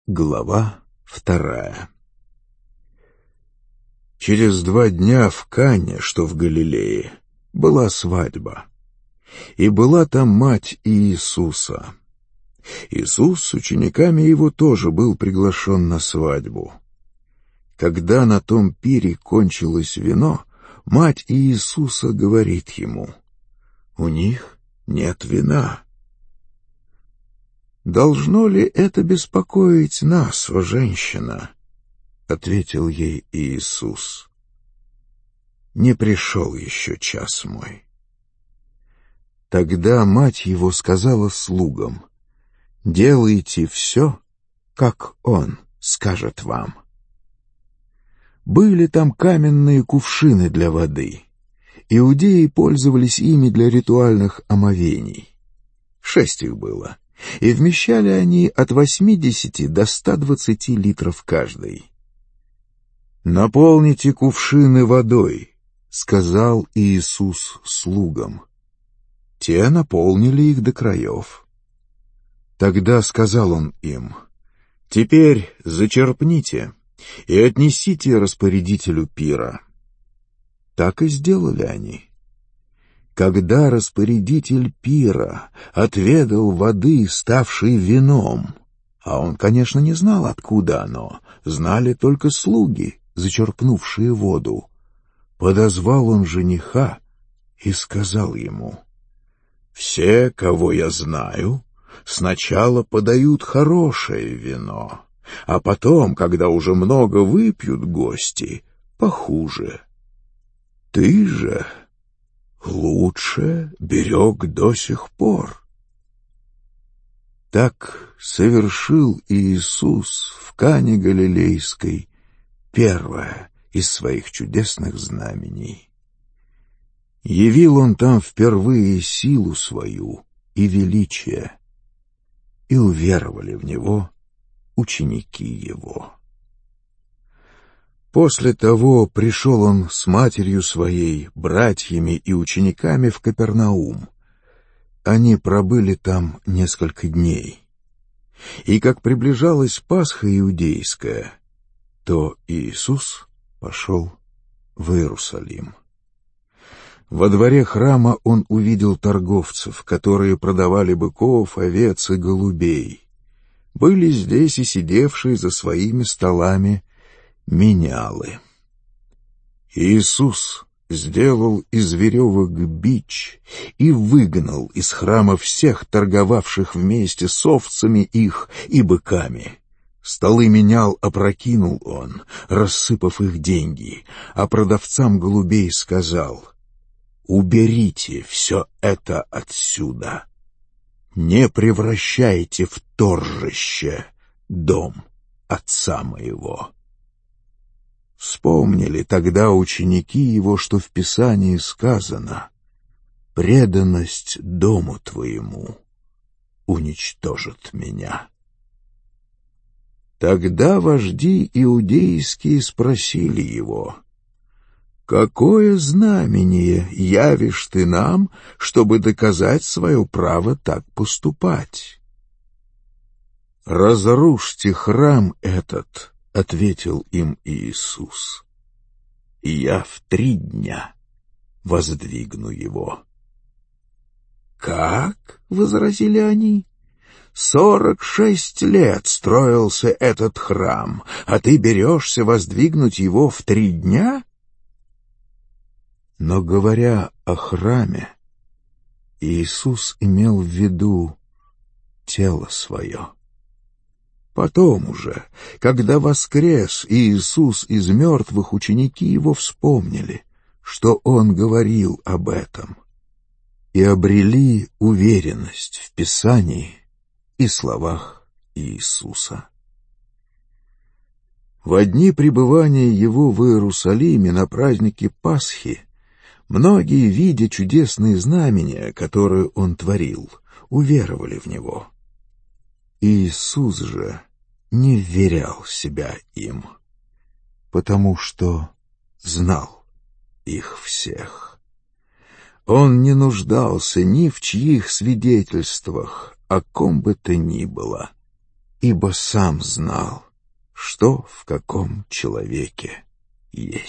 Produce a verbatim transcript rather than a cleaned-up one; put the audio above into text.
Глава вторая. Через два дня в Кане, что в Галилее, была свадьба, и была там мать Иисуса. Иисус с учениками его тоже был приглашен на свадьбу. Когда на том пире кончилось вино, мать Иисуса говорит ему: «У них нет вина». «Должно ли это беспокоить нас, о женщина?» — ответил ей Иисус. «Не пришел еще час мой». Тогда мать его сказала слугам: «Делайте все, как он скажет вам». Были там каменные кувшины для воды. Иудеи пользовались ими для ритуальных омовений. Шесть их было, и вмещали они от восьмидесяти до ста двадцати литров каждый. «Наполните кувшины водой», — сказал Иисус слугам. Те наполнили их до краев. Тогда сказал он им: «Теперь зачерпните и отнесите распорядителю пира». Так и сделали они. Когда распорядитель пира отведал воды, ставшей вином, а он, конечно, не знал, откуда оно, знали только слуги, зачерпнувшие воду, подозвал он жениха и сказал ему: «Все, кого я знаю, сначала подают хорошее вино, а потом, когда уже много выпьют гости, похуже. Ты же лучше берег до сих пор». Так совершил Иисус в Кане Галилейской первое из своих чудесных знамений. Явил он там впервые силу свою и величие, и уверовали в него ученики его. После того пришел он с матерью своей, братьями и учениками в Капернаум. Они пробыли там несколько дней. И как приближалась Пасха иудейская, то Иисус пошел в Иерусалим. Во дворе храма он увидел торговцев, которые продавали быков, овец и голубей. Были здесь и сидевшие за своими столами менялы. Иисус сделал из веревок бич и выгнал из храма всех торговавших вместе с овцами их и быками. Столы менял опрокинул он, рассыпав их деньги, а продавцам голубей сказал: «Уберите все это отсюда. Не превращайте в торжище дом отца моего». Вспомнили тогда ученики его, что в Писании сказано: «Преданность дому твоему уничтожит меня». Тогда вожди иудейские спросили его: «Какое знамение явишь ты нам, чтобы доказать свое право так поступать?» «Разрушьте храм этот», — ответил им Иисус, — «и я в три дня воздвигну его». «Как?» — возразили они. «Сорок шесть лет строился этот храм, а ты берешься воздвигнуть его в три дня?» Но, говоря о храме, Иисус имел в виду тело свое. Потом уже, когда воскрес Иисус из мертвых, ученики его вспомнили, что он говорил об этом, и обрели уверенность в Писании и словах Иисуса. Во дни пребывания его в Иерусалиме на празднике Пасхи многие, видя чудесные знамения, которые он творил, уверовали в него. Иисус же не вверял себя им, потому что знал их всех. Он не нуждался ни в чьих свидетельствах, о ком бы то ни было, ибо сам знал, что в каком человеке есть.